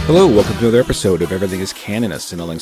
Hello, welcome to another episode of Everything is Canon, a Cinelinx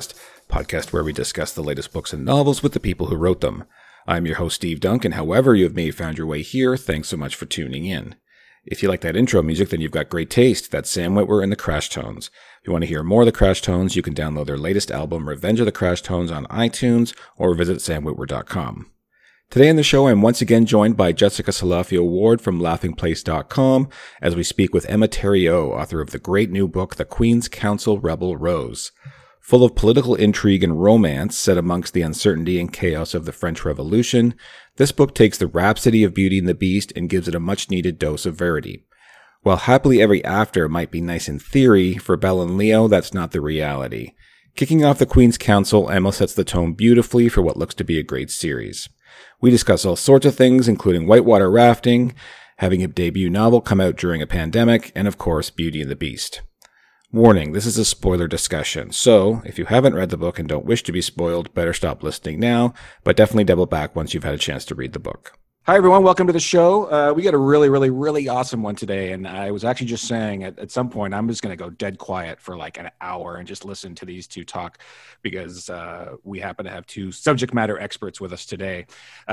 podcast where we discuss the latest books and novels with the people who wrote them. I'm your host, Steve Duncan. However you have may have found your way here, thanks so much for tuning in. If you like that intro music, then you've got great taste. That's Sam Witwer and the Crash Tones. If you want to hear more of the Crash Tones, you can download their latest album, Revenge of the Crash Tones, on iTunes or visit samwitwer.com. Today on the show, I'm once again joined by Jessica Salafio Ward from laughingplace.com as we speak with Emma Thériault, author of the great new book, The Queen's Counsel Rebel Rose. Full of political intrigue and romance set amongst the uncertainty and chaos of the French Revolution, this book takes the rhapsody of Beauty and the Beast and gives it a much-needed dose of verity. While happily ever after might be nice in theory, for Belle and Leo, that's not the reality. Kicking off The Queen's Counsel, Emma sets the tone beautifully for what looks to be a great series. We discuss all sorts of things, including whitewater rafting, having a debut novel come out during a pandemic, and of course, Beauty and the Beast. Warning, this is a spoiler discussion, so if you haven't read the book and don't wish to be spoiled, better stop listening now, but definitely double back once you've had a chance to read the book. Hi, everyone. Welcome to the show. We got a really awesome one today, and I was actually just saying at some point I'm just going to go dead quiet for like an hour and just listen to these two talk because we happen to have two subject matter experts with us today.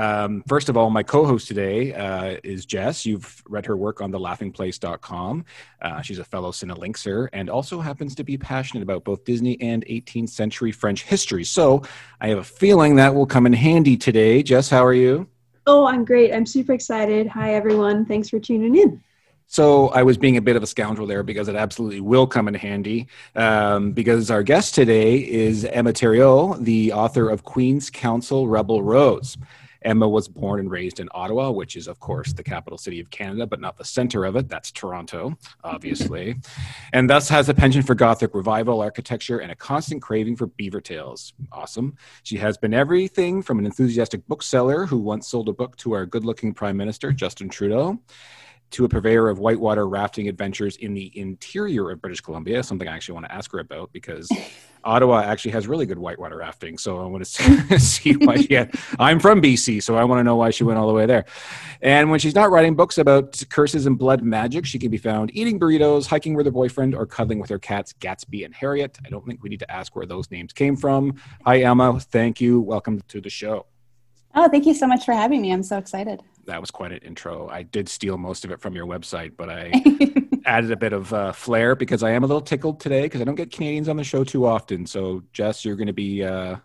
First of all, my co-host today is Jess. You've read her work on thelaughingplace.com. She's a fellow Cinelinxer and also happens to be passionate about both Disney and 18th century French history. So I have a feeling that will come in handy today. Jess, how are you? Oh, I'm great. I'm super excited. Hi, everyone. Thanks for tuning in. So I was being a bit of a scoundrel there because it absolutely will come in handy because our guest today is Emma Thériault, the author of Queen's Counsel Rebel Rose. Emma was born and raised in Ottawa, which is, of course, the capital city of Canada, but not the center of it. That's Toronto, obviously. And thus has a penchant for Gothic revival architecture and a constant craving for beaver tales. Awesome. She has been everything from an enthusiastic bookseller who once sold a book to our good-looking Prime Minister, Justin Trudeau, to a purveyor of whitewater rafting adventures in the interior of British Columbia, something I actually want to ask her about because Ottawa actually has really good whitewater rafting. So I want to see why she had, I'm from BC, so I want to know why she went all the way there. And when she's not writing books about curses and blood magic, she can be found eating burritos, hiking with her boyfriend, or cuddling with her cats, Gatsby and Harriet. I don't think we need to ask where those names came from. Hi, Emma. Thank you. Welcome to the show. Oh, thank you so much for having me. I'm so excited. That was quite an intro. I did steal most of it from your website, but I added a bit of flair because I am a little tickled today because I don't get Canadians on the show too often. So, Jess, you're going to be,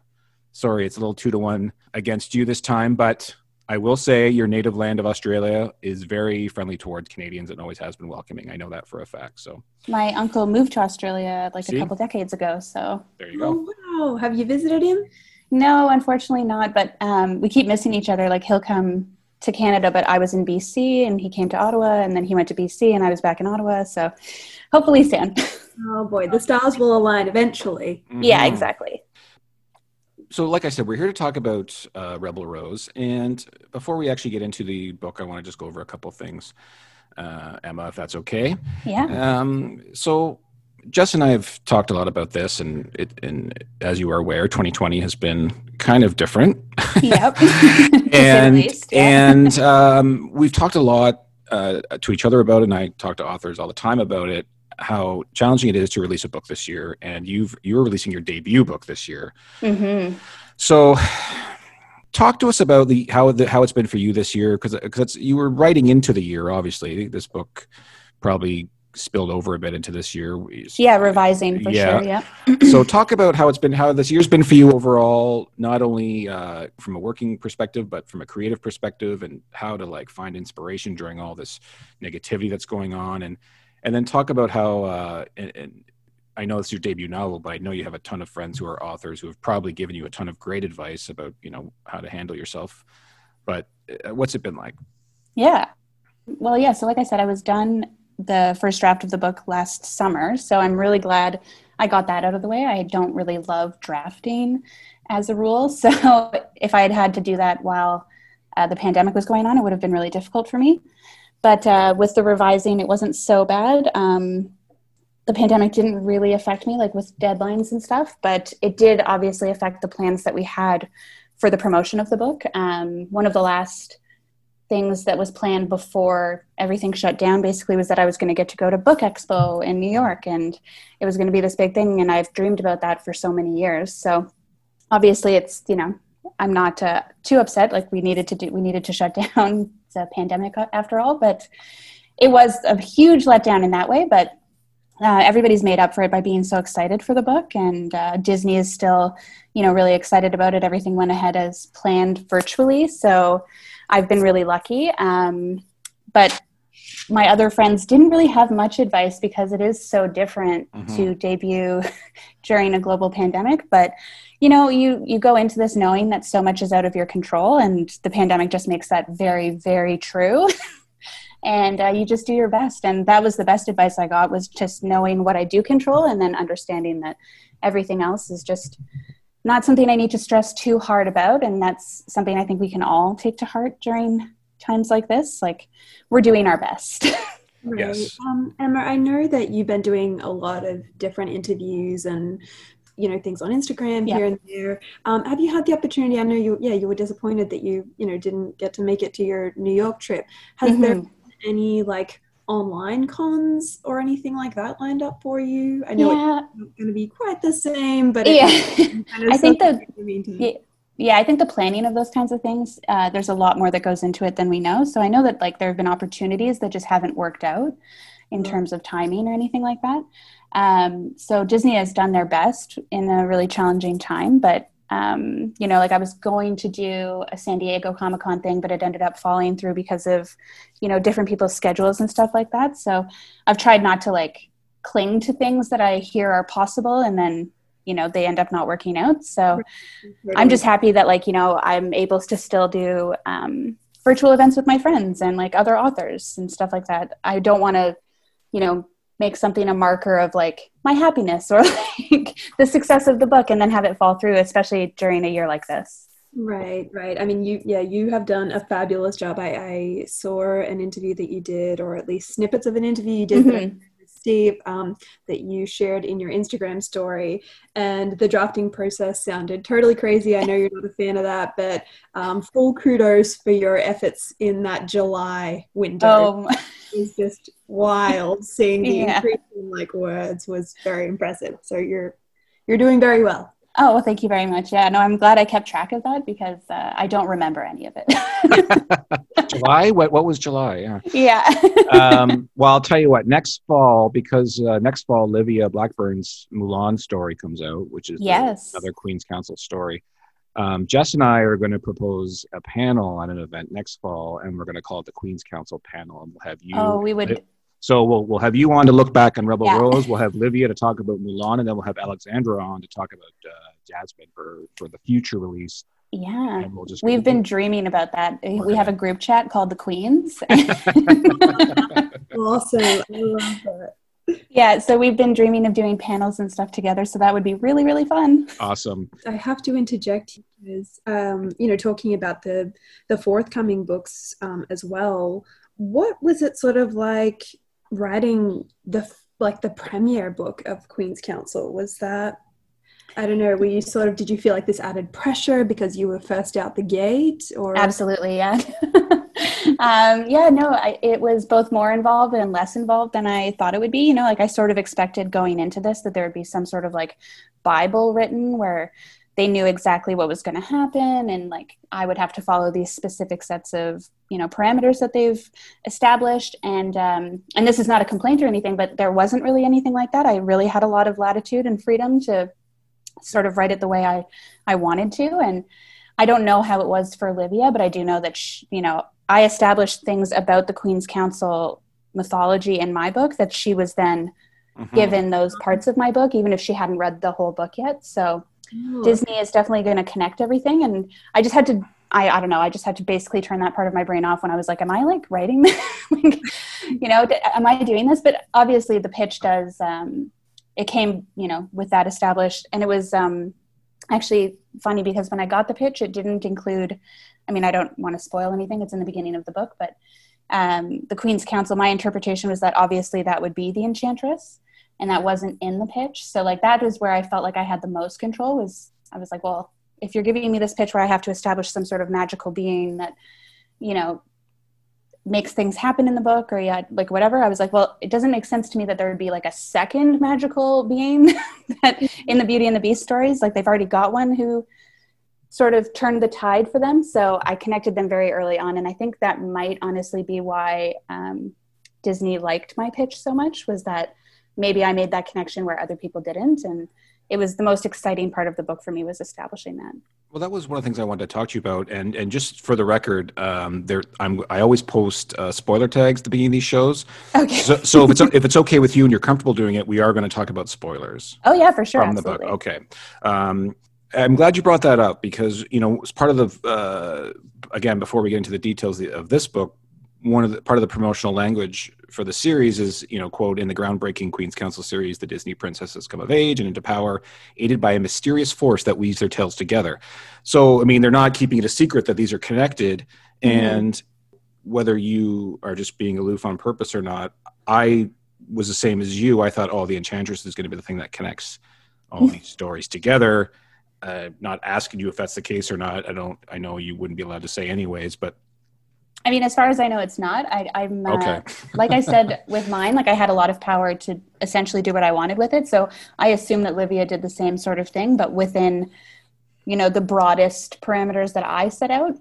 sorry, it's a little 2-1 against you this time, but I will say your native land of Australia is very friendly towards Canadians and always has been welcoming. I know that for a fact. So my uncle moved to Australia a couple decades ago. So there you go. Oh, wow. Have you visited him? No, unfortunately not. But we keep missing each other. Like he'll come to Canada, but I was in BC and he came to Ottawa and then he went to BC and I was back in Ottawa. So hopefully soon. Oh boy, the stars will align eventually. Mm-hmm. Yeah, exactly. So like I said, we're here to talk about Rebel Rose. And before we actually get into the book, I want to just go over a couple things, Emma, if that's okay. Yeah. So Jess and I have talked a lot about this, and as you are aware, 2020 has been kind of different. Yep. and we've talked a lot to each other about it, and I talk to authors all the time about it, how challenging it is to release a book this year, and you're releasing your debut book this year. Mm-hmm. So talk to us about how it's been for you this year, because you were writing into the year, obviously. This book probably spilled over a bit into this year. Yeah, revising for sure. Yeah. So talk about how this year's been for you overall, not only from a working perspective, but from a creative perspective, and how to find inspiration during all this negativity that's going on, and then talk about how. And I know it's your debut novel, but I know you have a ton of friends who are authors who have probably given you a ton of great advice about how to handle yourself. But what's it been like? Yeah. Well, yeah. So like I said, I was done the first draft of the book last summer. So I'm really glad I got that out of the way. I don't really love drafting as a rule. So if I had to do that while the pandemic was going on, it would have been really difficult for me. But with the revising, it wasn't so bad. The pandemic didn't really affect me with deadlines and stuff, but it did obviously affect the plans that we had for the promotion of the book. One of the last things that was planned before everything shut down basically was that I was going to get to go to Book Expo in New York, and it was going to be this big thing. And I've dreamed about that for so many years. So obviously it's, I'm not too upset. Like we needed to shut down. It's a pandemic after all, but it was a huge letdown in that way. But everybody's made up for it by being so excited for the book, and Disney is still, really excited about it. Everything went ahead as planned virtually. So I've been really lucky. But my other friends didn't really have much advice because it is so different to debut during a global pandemic. But, you go into this knowing that so much is out of your control, and the pandemic just makes that very, very true. And you just do your best. And that was the best advice I got, was just knowing what I do control, and then understanding that everything else is just not something I need to stress too hard about. And that's something I think we can all take to heart during times like this. Like, we're doing our best. Right. Yes. Emma, I know that you've been doing a lot of different interviews and, things on Instagram here and there. Have you had the opportunity? I know you were disappointed that you didn't get to make it to your New York trip. Has there been any online cons or anything like that lined up for you? I know it's not going to be quite the same, but I think I think the planning of those kinds of things, there's a lot more that goes into it than we know. So I know that there have been opportunities that just haven't worked out in terms of timing or anything like that. So Disney has done their best in a really challenging time, but I was going to do a San Diego Comic-Con thing, but it ended up falling through because of, different people's schedules and stuff like that. So I've tried not to cling to things that I hear are possible, and then, they end up not working out. So I'm just happy that I'm able to still do virtual events with my friends and other authors and stuff like that. I don't want to, make something a marker of my happiness or the success of the book and then have it fall through, especially during a year like this. Right. I mean, you have done a fabulous job. I saw an interview that you did, or at least snippets of an interview you did with Steve, that you shared in your Instagram story, and the drafting process sounded totally crazy. I know you're not a fan of that, but full kudos for your efforts in that July window. It was just wild. Seeing the increase in words was very impressive. So you're doing very well. Oh, well, thank you very much. Yeah, no, I'm glad I kept track of that because I don't remember any of it. July? What was July? Yeah. Well, I'll tell you what, next fall, because next fall, Olivia Blackburn's Mulan story comes out, which is another Queen's Council story. Jess and I are going to propose a panel on an event next fall, and we're going to call it the Queen's Council panel. And we'll have you. Oh, we would. So we'll have you on to look back on Rebel Rose. We'll have Livia to talk about Mulan, and then we'll have Alexandra on to talk about Jasmine for the future release. Yeah, and we've been dreaming about that. We have a group chat called the Queens. Awesome, I love that. Yeah, so we've been dreaming of doing panels and stuff together, so that would be really, really fun. Awesome. I have to interject because, talking about the forthcoming books as well. What was it sort of like writing the premiere book of Queen's Council? Was that, I don't know, did you feel like this added pressure because you were first out the gate? Or Absolutely, yeah. It was both more involved and less involved than I thought it would be. I sort of expected going into this that there would be some sort of Bible written where they knew exactly what was going to happen, and I would have to follow these specific sets of parameters that they've established, and this is not a complaint or anything, but there wasn't really anything like that. I really had a lot of latitude and freedom to sort of write it the way I wanted to, and I don't know how it was for Olivia, but I do know that I established things about the Queen's Council mythology in my book that she was then given those parts of my book, even if she hadn't read the whole book yet. So Disney is definitely going to connect everything. And I just had to, I don't know, I just had to basically turn that part of my brain off when I was am I writing this? Am I doing this? But obviously the pitch does, it came, with that established. And it was actually funny because when I got the pitch, it didn't include, I don't want to spoil anything. It's in the beginning of the book, but the Queen's Council, my interpretation was that obviously that would be the Enchantress, and that wasn't in the pitch. So that was where I felt like I had the most control. I was well, if you're giving me this pitch where I have to establish some sort of magical being that, makes things happen in the book, or like whatever. I was like, well, it doesn't make sense to me that there would be like a second magical being that in the Beauty and the Beast stories. Like they've already got one who sort of turned the tide for them. So I connected them very early on. And I think that might honestly be why Disney liked my pitch so much, was that maybe I made that connection where other people didn't. And it was the most exciting part of the book for me, was establishing that. Well, that was one of the things I wanted to talk to you about. And just for the record, I always post spoiler tags at the beginning of these shows. Okay. So if it's okay with you and you're comfortable doing it, we are going to talk about spoilers. Oh yeah, for sure. From absolutely. the book. Okay. I'm glad you brought that up because, as part of the, again, before we get into the details of this book, part of the promotional language for the series is, quote, in the groundbreaking Queen's Counsel series, the Disney princesses come of age and into power, aided by a mysterious force that weaves their tales together. So, I mean, they're not keeping it a secret that these are connected. Mm-hmm. And whether you are just being aloof on purpose or not, I was the same as you. I thought, the Enchantress is going to be the thing that connects all these stories together. Not asking you if that's the case or not. I know you wouldn't be allowed to say anyways, but I mean, as far as I know, it's not. I'm okay. Like I said with mine, like I had a lot of power to essentially do what I wanted with it. So I assume that Livia did the same sort of thing, but within, the broadest parameters that I set out.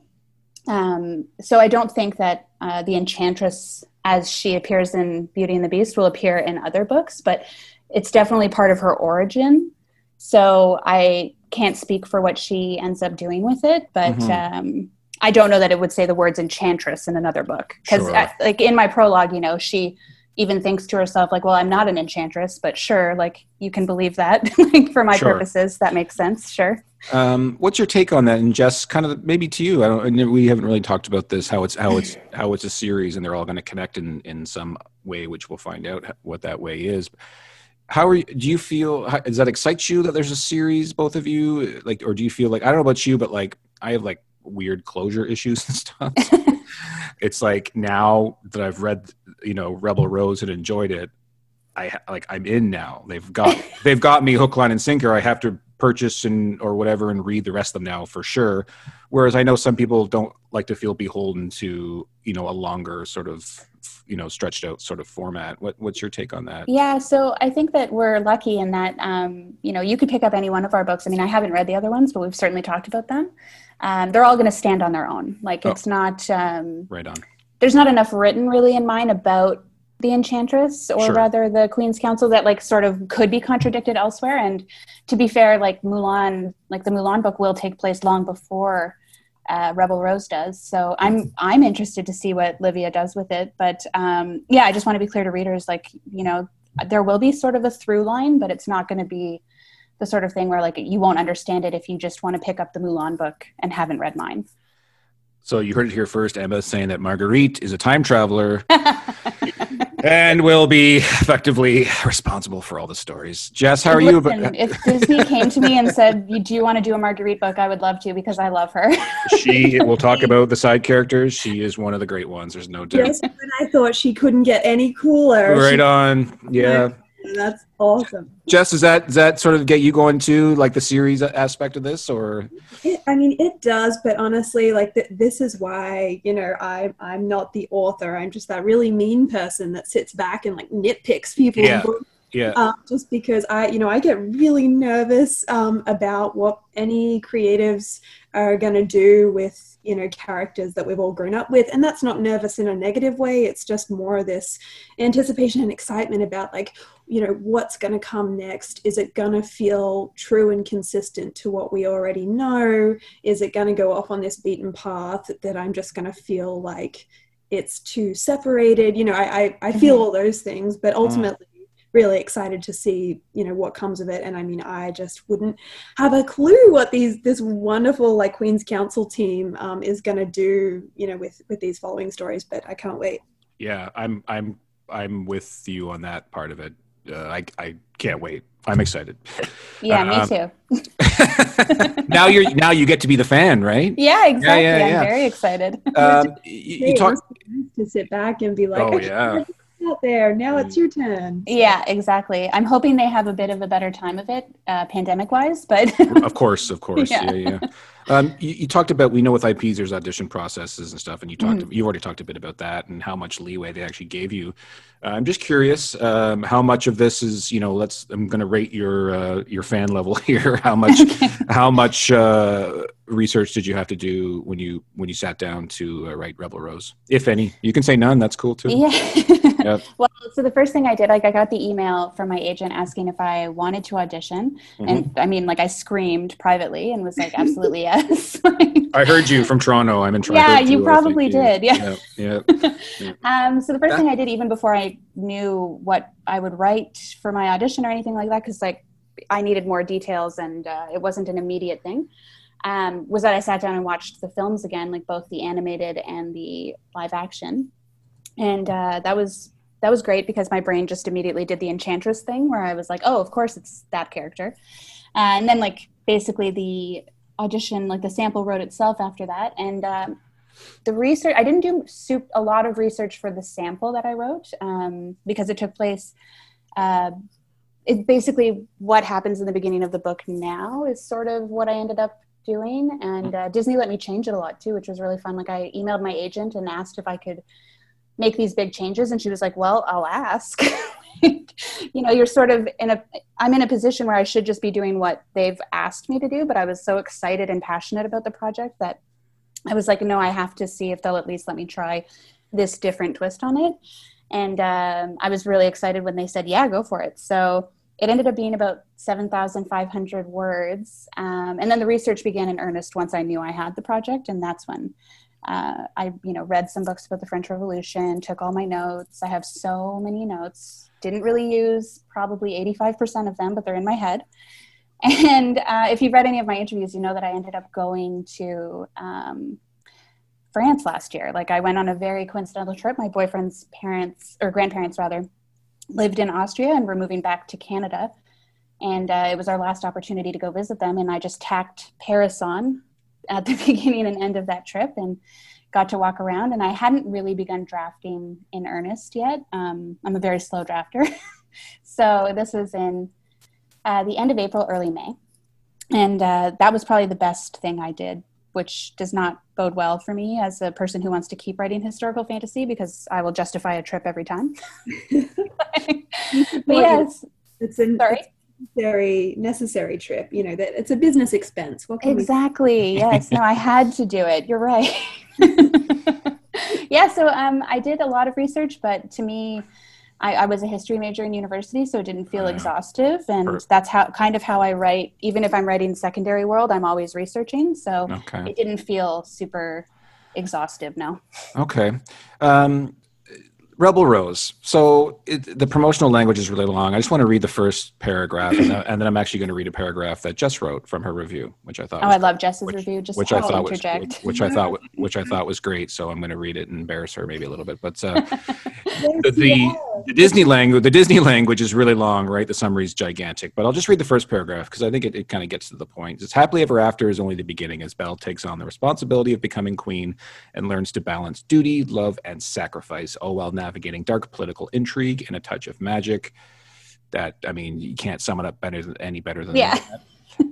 So I don't think that the Enchantress, as she appears in Beauty and the Beast, will appear in other books, but it's definitely part of her origin. So I can't speak for what she ends up doing with it, but I don't know that it would say the words Enchantress in another book. Because like in my prologue, she even thinks to herself, like, well, I'm not an enchantress, but sure, like you can believe that. Like for my purposes, that makes sense. Sure. What's your take on that? And Jess, kind of maybe to you, we haven't really talked about this, how it's a series and they're all going to connect in some way, which we'll find out what that way is. Do you feel, does that excite you that there's a series, both of you? Like, or do you feel like, I don't know about you, but like I have like weird closure issues and stuff. It's like now that I've read, Rebel Rose and enjoyed it, I'm in now. They've got me hook, line, and sinker. I have to purchase or whatever and read the rest of them now for sure. Whereas I know some people don't like to feel beholden to, a longer sort of, stretched out sort of format. What's your take on that? Yeah. So I think that we're lucky in that, you could pick up any one of our books. I mean, I haven't read the other ones, but we've certainly talked about them. They're all going to stand on their own. Like it's not, right on. There's not enough written really in mine about the Enchantress or rather the Queen's Counsel that like sort of could be contradicted elsewhere. And to be fair, like Mulan, like the Mulan book will take place long before Rebel Rose does. So I'm interested to see what Livia does with it. But I just want to be clear to readers, like, there will be sort of a through line, but it's not going to be the sort of thing where like you won't understand it if you just want to pick up the Mulan book and haven't read mine. So you heard it here first, Emma saying that Marguerite is a time traveler and will be effectively responsible for all the stories. Jess, how are you? If Disney came to me and said, do you want to do a Marguerite book? I would love to because I love her. We'll talk about the side characters. She is one of the great ones. There's no doubt. Yes, and I thought she couldn't get any cooler. Right on. Yeah. That's awesome. Jess, does that sort of get you going too, like the series aspect of this, or? It does, but honestly, like this is why, I'm not the author. I'm just that really mean person that sits back and like nitpicks people. Yeah. Just because I get really nervous about what any creatives are going to do with, characters that we've all grown up with. And that's not nervous in a negative way. It's just more this anticipation and excitement about like, what's going to come next. Is it going to feel true and consistent to what we already know? Is it going to go off on this beaten path that I'm just going to feel like it's too separated? I feel all those things, but ultimately, really excited to see, what comes of it. And I just wouldn't have a clue what this wonderful like Queen's Counsel team is going to do, with these following stories, but I can't wait. Yeah, I'm with you on that part of it. I can't wait. I'm excited. Yeah, me too. Now you get to be the fan, right? Yeah, exactly. Yeah. I'm very excited. You talk to sit back and be like, oh yeah. Out there now it's your turn. Yeah, exactly. I'm hoping they have a bit of a better time of it pandemic wise, but of course. Yeah. You talked about, we know with IPs there's audition processes and stuff, and you've already talked a bit about that and how much leeway they actually gave you. I'm just curious, how much of this is, I'm going to rate your fan level here. How much research did you have to do when you sat down to write Rebel Rose, if any? You can say none. That's cool too. Yeah. Yep. Well, so the first thing I did, I got the email from my agent asking if I wanted to audition. Mm-hmm. And I mean, I screamed privately and was like, absolutely yes. I heard you from Toronto. I'm in Toronto. Yeah, you probably did. Yeah. Yeah. So the first thing I did, even before I knew what I would write for my audition or anything like that, because I needed more details and it wasn't an immediate thing, was that I sat down and watched the films again, both the animated and the live action. And that was great because my brain just immediately did the Enchantress thing where I was like, oh, of course it's that character. And then basically the audition, the sample wrote itself after that. And the research, I didn't do a lot of research for the sample that I wrote because it took place, it's basically what happens in the beginning of the book now is sort of what I ended up doing. And Disney let me change it a lot too, which was really fun. I emailed my agent and asked if I could make these big changes. And she was like, well, I'll ask. You're sort of I'm in a position where I should just be doing what they've asked me to do. But I was so excited and passionate about the project that I was like, no, I have to see if they'll at least let me try this different twist on it. And I was really excited when they said, yeah, go for it. So it ended up being about 7,500 words. And then the research began in earnest once I knew I had the project. And that's when I read some books about the French Revolution, took all my notes. I have so many notes. Didn't really use probably 85% of them, but they're in my head. And if you've read any of my interviews, you know that I ended up going to France last year. I went on a very coincidental trip. My boyfriend's parents, or grandparents rather, lived in Austria and were moving back to Canada. And it was our last opportunity to go visit them. And I just tacked Paris on at the beginning and end of that trip and got to walk around. And I hadn't really begun drafting in earnest yet. I'm a very slow drafter. So this was in the end of April, early May. And that was probably the best thing I did, which does not bode well for me as a person who wants to keep writing historical fantasy because I will justify a trip every time. But yes, it's very necessary trip, that it's a business expense. Exactly. Yes. No, I had to do it. You're right. Yeah. So I did a lot of research, but to me, I was a history major in university, so it didn't feel exhaustive. And that's how I write. Even if I'm writing secondary world, I'm always researching. So It didn't feel super exhaustive. No. Okay. Rebel Rose. So the promotional language is really long. I just want to read the first paragraph, and then I'm actually going to read a paragraph that Jess wrote from her review, which I thought. I love Jess's review. Which I thought was great. So I'm going to read it and embarrass her maybe a little bit. But the Disney language is really long, right? The summary is gigantic. But I'll just read the first paragraph because I think it kind of gets to the point. It's happily ever after is only the beginning as Belle takes on the responsibility of becoming queen and learns to balance duty, love, and sacrifice, all while navigating dark political intrigue and a touch of magic. You can't sum it up any better than that.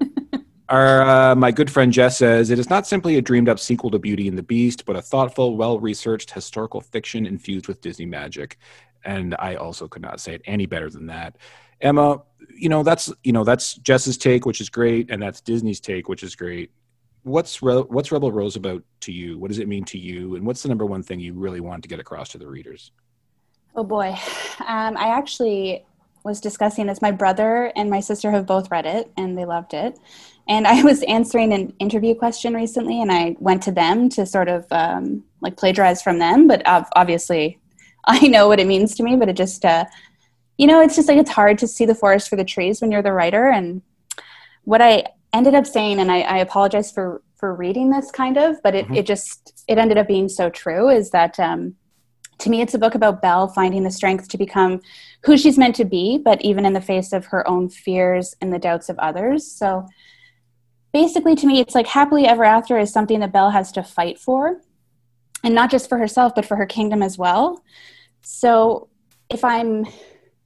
My good friend Jess says, it is not simply a dreamed up sequel to Beauty and the Beast, but a thoughtful, well-researched historical fiction infused with Disney magic. And I also could not say it any better than that. Emma, that's Jess's take, which is great. And that's Disney's take, which is great. What's Rebel Rose about to you? What does it mean to you? And what's the number one thing you really want to get across to the readers? Oh boy. I actually was discussing this. My brother and my sister have both read it and they loved it. And I was answering an interview question recently and I went to them to sort of plagiarize from them. But obviously I know what it means to me, but it just, it's just it's hard to see the forest for the trees when you're the writer. And what I ended up saying, and I apologize for reading this kind of, but it ended up being so true, is that to me, it's a book about Belle finding the strength to become who she's meant to be, but even in the face of her own fears and the doubts of others. So basically, to me, it's happily ever after is something that Belle has to fight for, and not just for herself, but for her kingdom as well. So if I'm,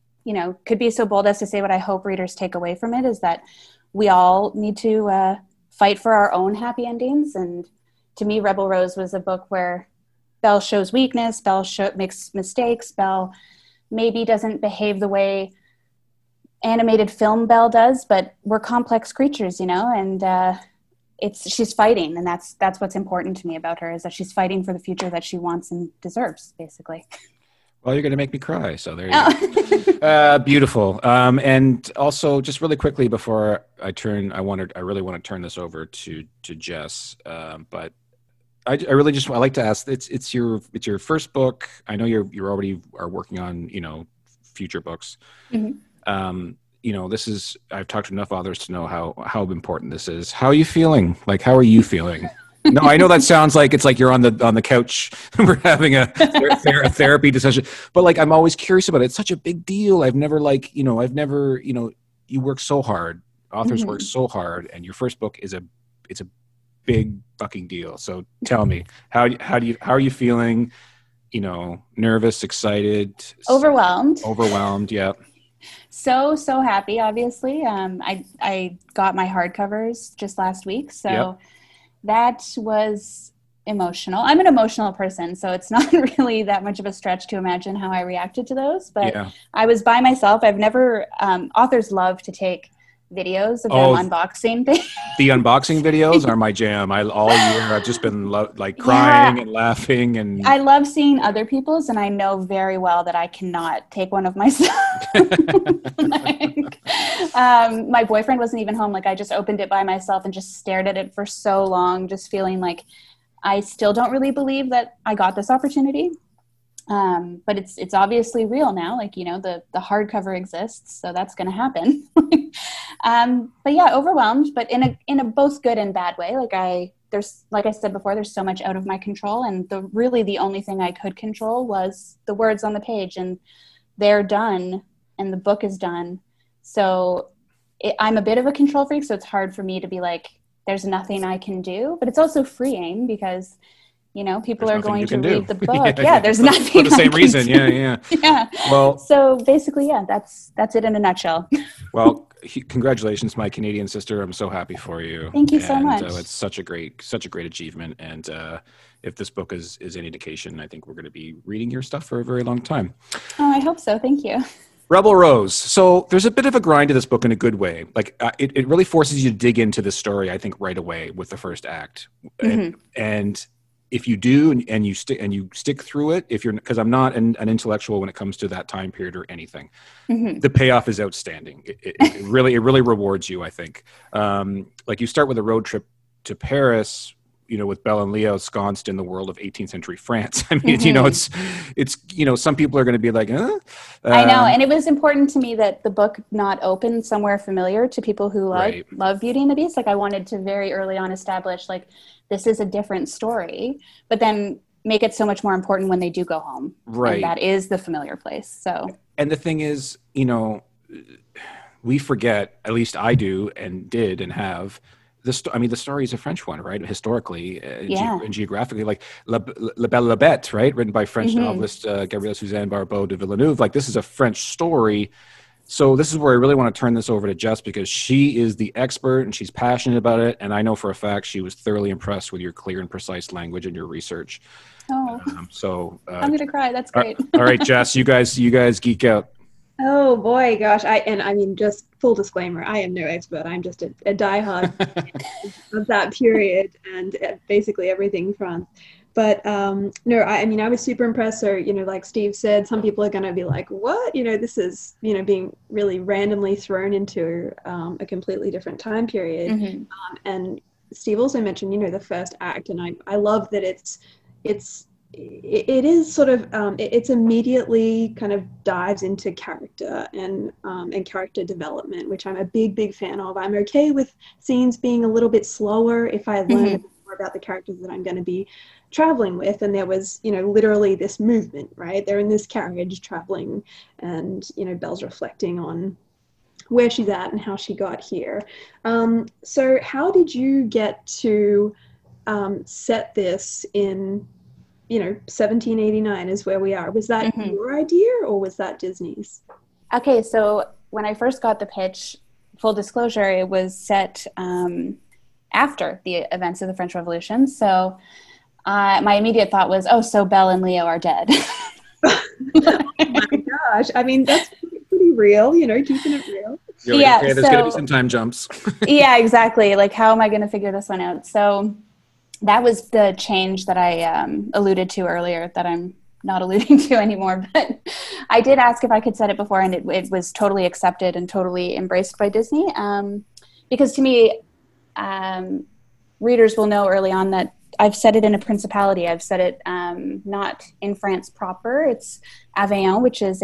could be so bold as to say what I hope readers take away from it is that we all need to fight for our own happy endings. And to me, Rebel Rose was a book where Belle shows weakness, Belle makes mistakes, Belle maybe doesn't behave the way animated film Belle does, but we're complex creatures, you know, and she's fighting, and that's what's important to me about her, is that she's fighting for the future that she wants and deserves, basically. Well, you're going to make me cry, so there you go. Beautiful. And also, just really quickly before I really want to turn this over to Jess, but I really just I like to ask. It's your first book. I know you're already are working on future books. Mm-hmm. This is, I've talked to enough authors to know how important this is. How are you feeling? Like, how are you feeling? No, I know that sounds like it's like you're on the couch. We're having a therapy discussion, but like, I'm always curious about it. It's such a big deal. I've never you work so hard. Authors mm-hmm. work so hard, and your first book it's a big fucking deal. So tell me, how are you feeling? Nervous, excited, overwhelmed. Yeah. So happy. Obviously, I got my hardcovers just last week, so yep. That was emotional. I'm an emotional person, so it's not really that much of a stretch to imagine how I reacted to those. But yeah. I was by myself. I've never. Authors love to take videos of them unboxing things. The unboxing videos are my jam. All year I've just been crying and laughing, and I love seeing other people's, and I know very well that I cannot take one of myself. My boyfriend wasn't even home. I just opened it by myself and just stared at it for so long, just feeling like I still don't really believe that I got this opportunity. But it's obviously real now. The hardcover exists, so that's going to happen. But yeah, overwhelmed, but in a both good and bad way. Like I said before, there's so much out of my control, and the only thing I could control was the words on the page, and they're done, and the book is done. So I'm a bit of a control freak, so it's hard for me to be like, there's nothing I can do, but it's also freeing because people are going to read the book. Yeah, there's nothing. For the same reason. Yeah. Yeah. Well, so basically, yeah, that's it in a nutshell. Well, congratulations, my Canadian sister. I'm so happy for you. Thank you so much. It's such a great achievement. And if this book is any indication, I think we're going to be reading your stuff for a very long time. Oh, I hope so. Thank you. Rebel Rose. So there's a bit of a grind to this book in a good way. It really forces you to dig into the story, I think, right away with the first act. Mm-hmm. And if you do and you stick through it, because I'm not an intellectual when it comes to that time period or anything, mm-hmm. the payoff is outstanding. It really rewards you, I think. You start with a road trip to Paris, with Belle and Leo ensconced in the world of 18th century France. I mean, mm-hmm. it's some people are going to be like, huh? I know. And it was important to me that the book not open somewhere familiar to people who love Beauty and the Beast. I wanted to very early on establish, this is a different story, but then make it so much more important when they do go home. Right. And that is the familiar place. So. And the thing is, we forget, at least I do and did and have, the story is a French one, right? Historically and geographically, La Belle La Bête, right? Written by French mm-hmm. novelist Gabrielle Suzanne Barbeau de Villeneuve. This is a French story. So this is where I really want to turn this over to Jess, because she is the expert and she's passionate about it. And I know for a fact she was thoroughly impressed with your clear and precise language and your research. Oh, I'm going to cry. That's great. All right, Jess, you guys geek out. Oh boy, gosh. Just full disclaimer, I am no expert. I'm just a diehard of that period and basically everything France. But no, I was super impressed. So, like Steve said, some people are going to be like, what? This is, being really randomly thrown into a completely different time period. Mm-hmm. And Steve also mentioned, the first act. And I love that it is sort of, it's immediately kind of dives into character and character development, which I'm a big fan of. I'm okay with scenes being a little bit slower if I learn mm-hmm. more about the characters that I'm going to be traveling with. And there was, literally this movement, right? They're in this carriage traveling and, Belle's reflecting on where she's at and how she got here. So how did you get to set this in 1789 is where we are? Was that mm-hmm. your idea or was that Disney's? Okay, so when I first got the pitch, full disclosure, it was set after the events of the French Revolution. So my immediate thought was, oh, so Belle and Leo are dead. Oh my gosh. I mean, that's pretty real, you know, keeping it real. You're like, okay, there's going to be some time jumps. Yeah, exactly. Like, how am I going to figure this one out? So that was the change that I alluded to earlier that I'm not alluding to anymore. But I did ask if I could set it before, and it was totally accepted and totally embraced by Disney. Because to me, readers will know early on that I've set it in a principality. I've set it not in France proper. It's Aveyron, which is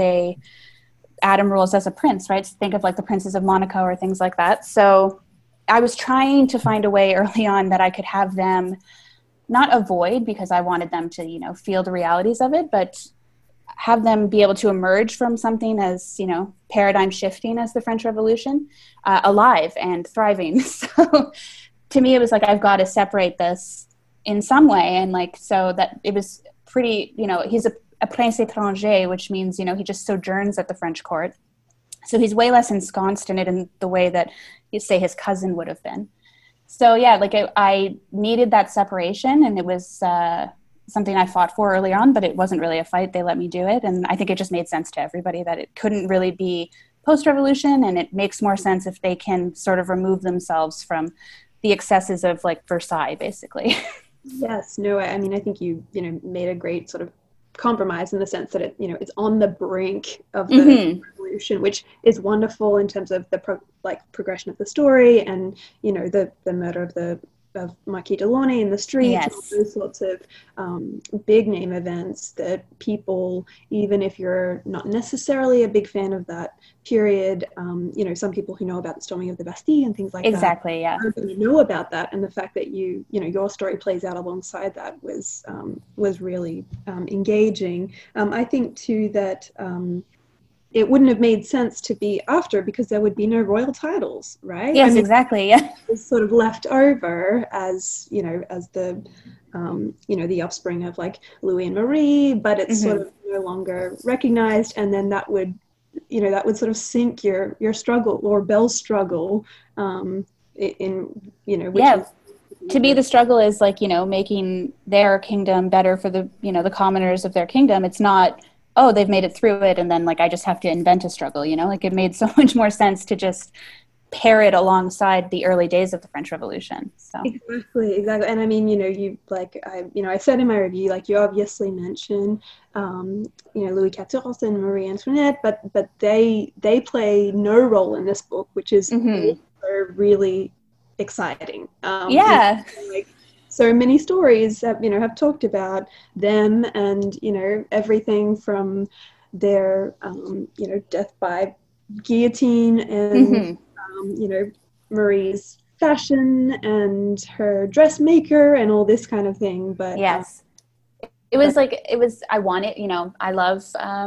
Adam rules as a prince, right? So think of like the princes of Monaco or things like that. So I was trying to find a way early on that I could have them not avoid, because I wanted them to, you know, feel the realities of it, but have them be able to emerge from something as, you know, paradigm shifting as the French Revolution, alive and thriving. So to me, it was like, I've got to separate this in some way. And like, so that it was pretty, you know, he's a prince étranger, which means, you know, he just sojourns at the French court. So he's way less ensconced in it in the way that you say his cousin would have been. So yeah, like I needed that separation, and it was something I fought for early on, but it wasn't really a fight. They let me do it. And I think it just made sense to everybody that it couldn't really be post-revolution, and it makes more sense if they can sort of remove themselves from the excesses of like Versailles, basically. Yes, no, I mean, I think you made a great sort of compromise in the sense that it, you know, it's on the brink of the revolution, which is wonderful in terms of the progression of the story, and, you know, the murder of Marquis de Launay in the streets, yes. all those sorts of big name events that people, even if you're not necessarily a big fan of that period, you know, some people who know about the storming of the Bastille and things like exactly, that, yeah, really know about that, and the fact that you know your story plays out alongside that was really engaging. I think too that it wouldn't have made sense to be after, because there would be no royal titles, right? Yes, I mean, exactly. Yeah, it's sort of left over as, you know, as the you know, the offspring of like Louis and Marie, but it's sort of no longer recognized, and then that would, you know, that would sort of sink your struggle, or Belle's struggle, in, you know, which is, to me, the struggle is like, you know, making their kingdom better for the, you know, the commoners of their kingdom. It's not, oh, they've made it through it, and then like I just have to invent a struggle, you know, like it made so much more sense to just pair it alongside the early days of the French Revolution. So exactly. And I mean, you know, I said in my review, like, you obviously mention you know, Louis XIV and Marie Antoinette, but they play no role in this book, which is really exciting. Yeah, like, so many stories that, you know, have talked about them, and, you know, everything from their you know, death by guillotine, and you know, Marie's fashion and her dressmaker and all this kind of thing. But yes, it was I wanted, you know, I love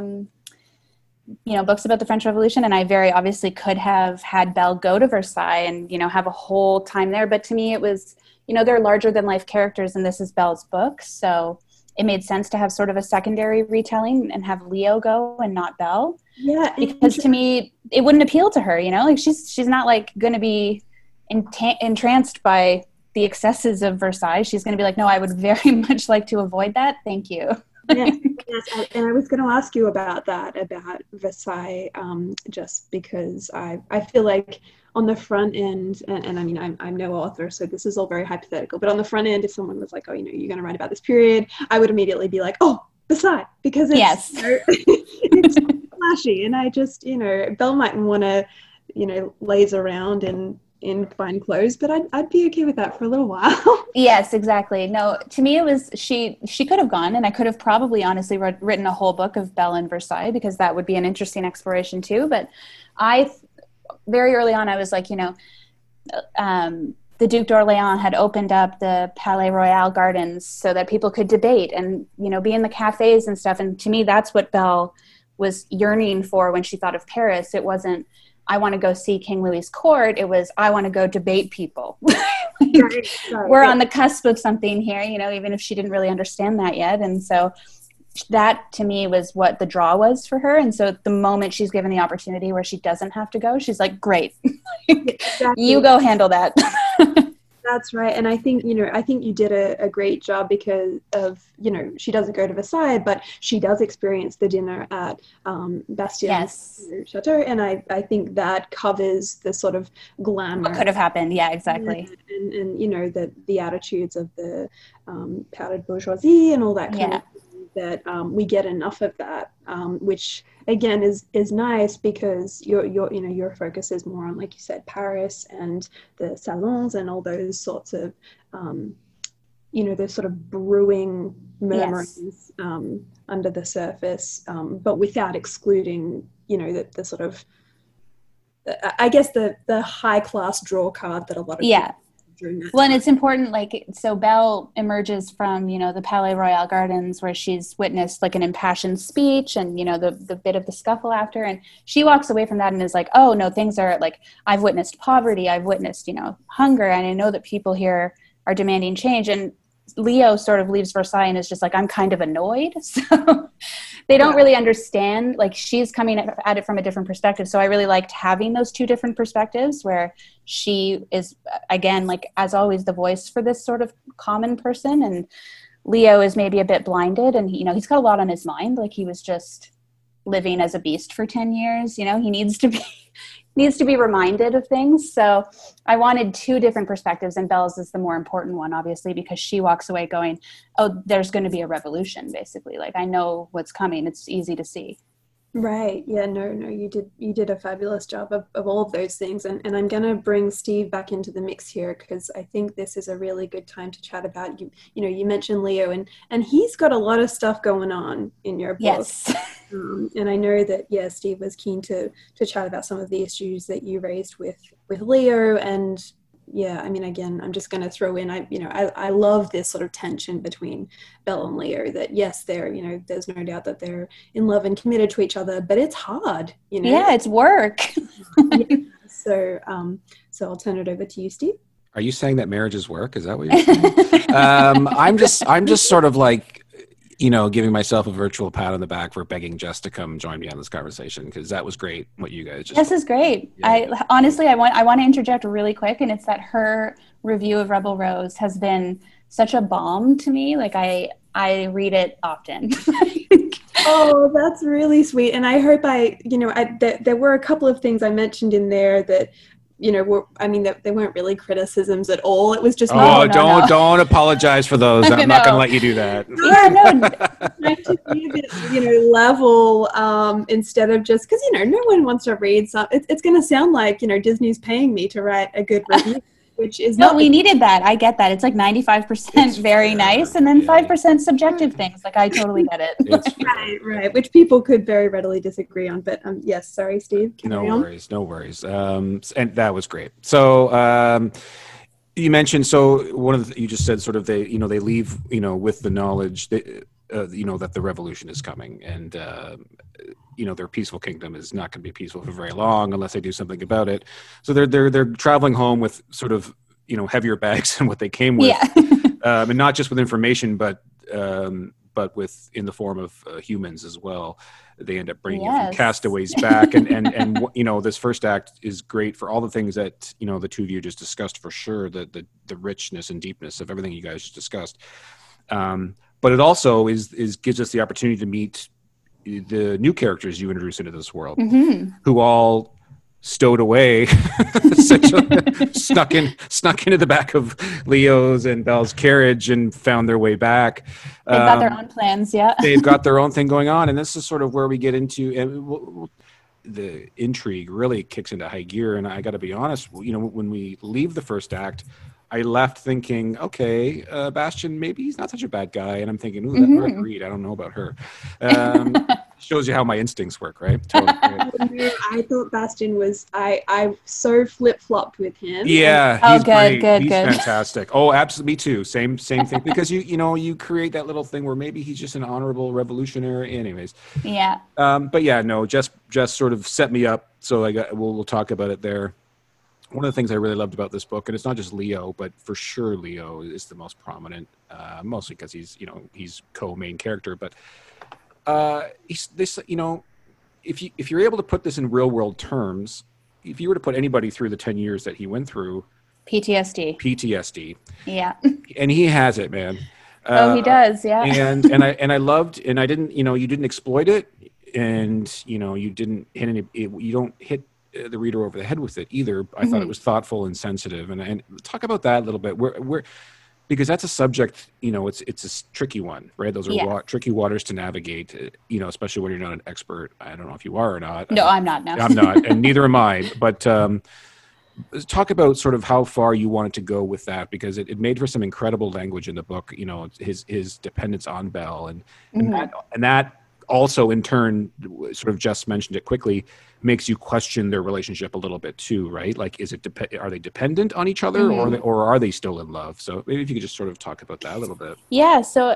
you know, books about the French Revolution, and I very obviously could have had Belle go to Versailles and, you know, have a whole time there, but to me it was, you know, they're larger than life characters, and this is Belle's book, so it made sense to have sort of a secondary retelling and have Leo go and not Belle. Yeah, because to me it wouldn't appeal to her, you know, like she's not like going to be entranced by the excesses of Versailles. She's going to be like, no, I would very much like to avoid that. Thank you. Yes, and I was going to ask you about that, about Versailles, just because I feel like on the front end, and I mean, I'm no author, so this is all very hypothetical, but on the front end, if someone was like, oh, you know, you're going to write about this period, I would immediately be like, oh, Versailles, because it's, yes. it's flashy, and I just, you know, Belle mightn't want to, you know, laze around in fine clothes, but I'd be okay with that for a little while. Yes, exactly. No, to me it was, she could have gone, and I could have probably honestly written a whole book of Belle in Versailles, because that would be an interesting exploration too. But very early on, I was like, you know, the Duc d'Orléans had opened up the Palais Royal gardens so that people could debate and, you know, be in the cafes and stuff. And to me, that's what Belle was yearning for when she thought of Paris. It wasn't, I want to go see King Louis's court. It was, I want to go debate people. Right. We're on the cusp of something here, you know, even if she didn't really understand that yet. And so that to me was what the draw was for her. And so the moment she's given the opportunity where she doesn't have to go, she's like, great, exactly. You go handle that. That's right. And I think, I think you did a great job because of, she doesn't go to Versailles, but she does experience the dinner at Bastien's chateau. And I think that covers the sort of glamour. What could have happened. Yeah, exactly. And the attitudes of the powdered bourgeoisie and all that kind of thing, that we get enough of that, which again is nice because your focus is more on, like you said, Paris and the salons and all those sorts of those sort of brewing murmurings under the surface, but without excluding the sort of I guess the high class draw card that a lot of people well, and it's important, so Belle emerges from, the Palais Royal Gardens where she's witnessed like an impassioned speech and, the bit of the scuffle after. And she walks away from that and is like, oh no, things are like, I've witnessed poverty. I've witnessed, hunger. And I know that people here are demanding change. And Leo sort of leaves Versailles and is just like, I'm kind of annoyed. So they don't really understand, like she's coming at it from a different perspective. So I really liked having those two different perspectives where she is, again, like as always, the voice for this sort of common person. And Leo is maybe a bit blinded and, he's got a lot on his mind. Like he was just living as a beast for 10 years. He needs to be reminded of things. So I wanted two different perspectives, and Belle's is the more important one, obviously, because she walks away going, oh, there's going to be a revolution, basically. Like, I know what's coming. It's easy to see. Right. Yeah, no, you did a fabulous job of all of those things. And I'm going to bring Steve back into the mix here because I think this is a really good time to chat about you mentioned Leo and he's got a lot of stuff going on in your book. Yes. And I know that, Steve was keen to chat about some of the issues that you raised with Leo. And yeah, I mean, again, I'm just going to throw in, I love this sort of tension between Belle and Leo that, yes, there's no doubt that they're in love and committed to each other, but it's hard, Yeah, it's work. So I'll turn it over to you, Steve. Are you saying that marriage is work? Is that what you're saying? I'm just sort of like, giving myself a virtual pat on the back for begging Jess to come join me on this conversation because that was great. What you guys just Jess is great. Yeah. I want to interject really quick, and it's that her review of Rebel Rose has been such a balm to me. Like I read it often. Oh, that's really sweet. And I hope there were a couple of things I mentioned in there that they weren't really criticisms at all. It was just don't apologize for those. I'm not going to let you do that. Yeah, no. Trying to be a bit, level instead of just because no one wants to read something. It's going to sound like Disney's paying me to write a good review, which is no. We needed that. I get that. It's like 95% very nice, and then 5% subjective things. Like I totally get it. Right. Which people could very readily disagree on. But yes, sorry, Steve. No worries. And that was great. So you mentioned you just said sort of they leave with the knowledge that that the revolution is coming and. Their peaceful kingdom is not going to be peaceful for very long unless they do something about it. So they're traveling home with sort of heavier bags than what they came with, and not just with information, but with in the form of humans as well. They end up bringing a few castaways back, and this first act is great for all the things that the two of you just discussed for sure. The richness and deepness of everything you guys just discussed, but it also gives us the opportunity to meet the new characters you introduce into this world, who all stowed away, snuck into the back of Leo's and Belle's carriage and found their way back. They've got their own plans, They've got their own thing going on, and this is sort of where we get into the intrigue really kicks into high gear. And I got to be honest, when we leave the first act, I left thinking, okay, Bastien, maybe he's not such a bad guy. And I'm thinking, ooh, that's Marguerite Reed. I don't know about her. Shows you how my instincts work, right? Totally. I thought Bastien was, I so flip-flopped with him. Yeah, he's good, great. He's fantastic. Oh, absolutely, me too. Same thing. Because you create that little thing where maybe he's just an honorable revolutionary. Anyways. Yeah. But yeah, no, just sort of set me up. So we'll talk about it there. One of the things I really loved about this book, and it's not just Leo, but for sure Leo is the most prominent, mostly because he's co-main character. But if you're able to put this in real world terms, if you were to put anybody through the 10 years that he went through, PTSD. Yeah. And he has it, man. Oh, he does. Yeah. and I loved, and I didn't, you didn't exploit it, and you didn't hit you don't hit the reader over the head with it either. I thought it was thoughtful and sensitive, and talk about that a little bit. Where because that's a subject, it's a tricky one, right? Those are tricky waters to navigate, especially when you're not an expert. I don't know if you are or not. No, I'm not. No, I'm not, and neither am I. But talk about sort of how far you wanted to go with that, because it made for some incredible language in the book. His dependence on Belle, and that also in turn, sort of just mentioned it quickly, makes you question their relationship a little bit too, right? Like, are they dependent on each other, or are they still in love? So maybe if you could just sort of talk about that a little bit. Yeah. So,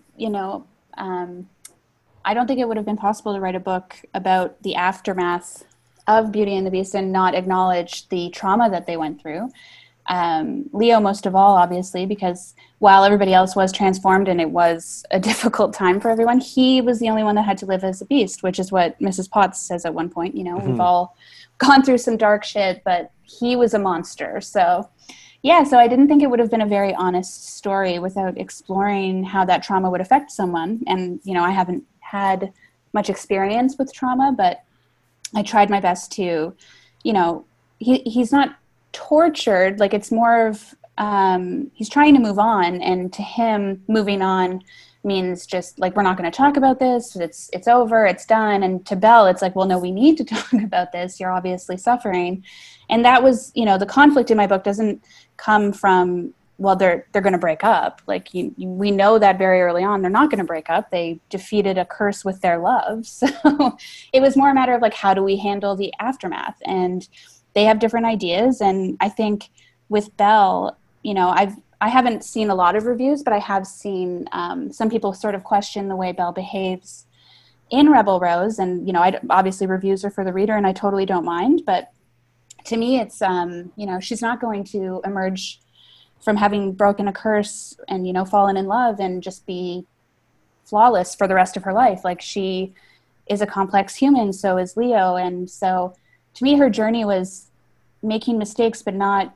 I don't think it would have been possible to write a book about the aftermath of Beauty and the Beast and not acknowledge the trauma that they went through. Leo, most of all, obviously, because while everybody else was transformed and it was a difficult time for everyone, he was the only one that had to live as a beast, which is what Mrs. Potts says at one point. We've all gone through some dark shit, but he was a monster. So, yeah, so I didn't think it would have been a very honest story without exploring how that trauma would affect someone. And, I haven't had much experience with trauma, but I tried my best to, he's not tortured. Like, it's more of, he's trying to move on, and to him, moving on means just like, we're not going to talk about this. It's over. It's done. And to Belle, it's like, well, no, we need to talk about this. You're obviously suffering. And that was, the conflict in my book doesn't come from, well, they're going to break up. Like, we know that very early on, they're not going to break up. They defeated a curse with their love. So it was more a matter of like, how do we handle the aftermath? And they have different ideas. And I think with Belle, I haven't seen a lot of reviews, but I have seen some people sort of question the way Belle behaves in Rebel Rose. And, obviously reviews are for the reader, and I totally don't mind. But to me, it's, she's not going to emerge from having broken a curse and, fallen in love and just be flawless for the rest of her life. Like, she is a complex human, so is Leo. And so to me, her journey was making mistakes, but not,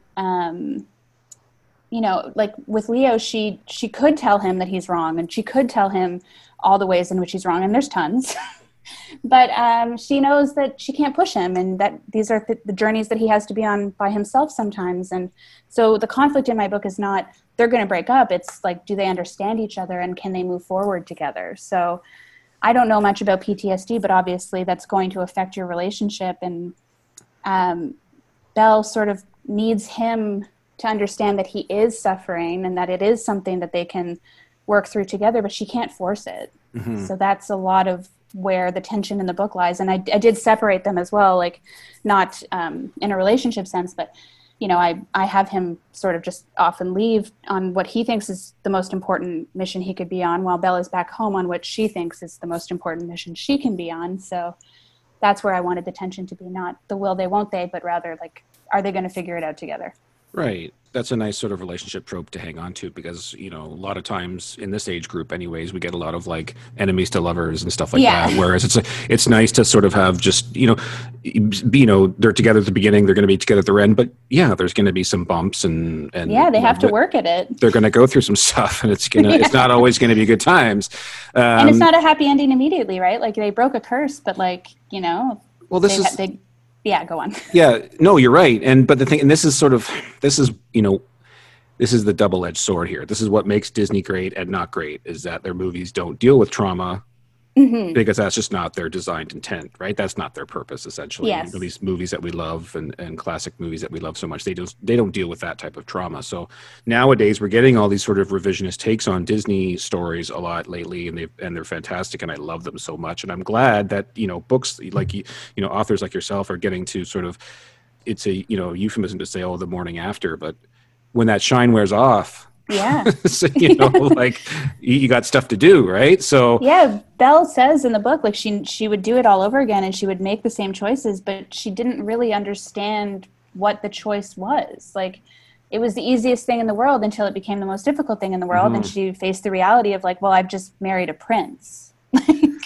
like with Leo, she could tell him that he's wrong, and she could tell him all the ways in which he's wrong. And there's tons, but she knows that she can't push him, and that these are the journeys that he has to be on by himself sometimes. And so the conflict in my book is not, they're going to break up. It's like, do they understand each other, and can they move forward together? So I don't know much about PTSD, but obviously that's going to affect your relationship. And Belle sort of needs him to understand that he is suffering and that it is something that they can work through together, but she can't force it. So that's a lot of where the tension in the book lies. And I did separate them as well, like not in a relationship sense, but I have him sort of just often leave on what he thinks is the most important mission he could be on, while Belle is back home on what she thinks is the most important mission she can be on. So that's where I wanted the tension to be, not the will they, won't they, but rather like, are they going to figure it out together? Right. That's a nice sort of relationship trope to hang on to, because, a lot of times in this age group anyways, we get a lot of like enemies to lovers and stuff like that. Whereas it's nice to sort of have just, they're together at the beginning, they're going to be together at the end, but yeah, there's going to be some bumps and yeah, they have to work at it. They're going to go through some stuff, and it's not always going to be good times. And it's not a happy ending immediately, right? Like, they broke a curse, but like, well, yeah, go on. Yeah, no, you're right. But the thing, and this is the double-edged sword here. This is what makes Disney great and not great, is that their movies don't deal with trauma, because that's just not their designed intent, right? That's not their purpose, essentially. Yes. These movies that we love and classic movies that we love so much, they don't deal with that type of trauma. So nowadays we're getting all these sort of revisionist takes on Disney stories a lot lately, and they're fantastic, and I love them so much. And I'm glad that books like authors like yourself are getting to sort of, it's a euphemism to say, oh, the morning after, but when that shine wears off. Yeah. So, like, you got stuff to do, right? So yeah, Belle says in the book, like, she would do it all over again, and she would make the same choices, but she didn't really understand what the choice was. Like, it was the easiest thing in the world until it became the most difficult thing in the world, and she faced the reality of like, well, I've just married a prince.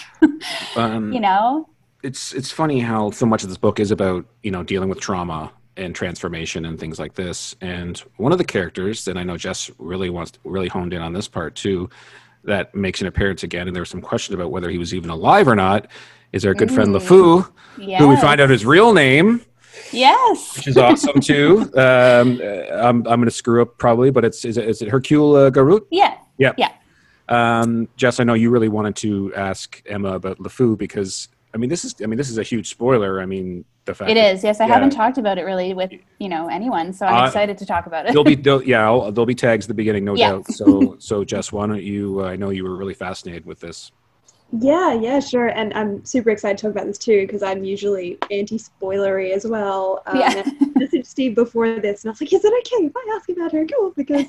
It's funny how so much of this book is about dealing with trauma. and transformation and things like this. And one of the characters, and I know Jess really honed in on this part too, that makes an appearance again, and there was some question about whether he was even alive or not, is our good friend LeFou, who we find out his real name. Yes. Which is awesome too. I'm going to screw up probably, but is it Hercule Garut? Yeah. Yeah. Jess, I know you really wanted to ask Emma about LeFou because this is a huge spoiler. I mean, the fact it is. Yes, I haven't talked about it really with anyone, so I'm excited to talk about it. There'll be tags at the beginning, no doubt. So Jess, why don't you? I know you were really fascinated with this. Yeah, sure. And I'm super excited to talk about this too, because I'm usually anti-spoilery as well. And I messaged Steve before this, and I was like, is it okay if I ask about Hercule? Because,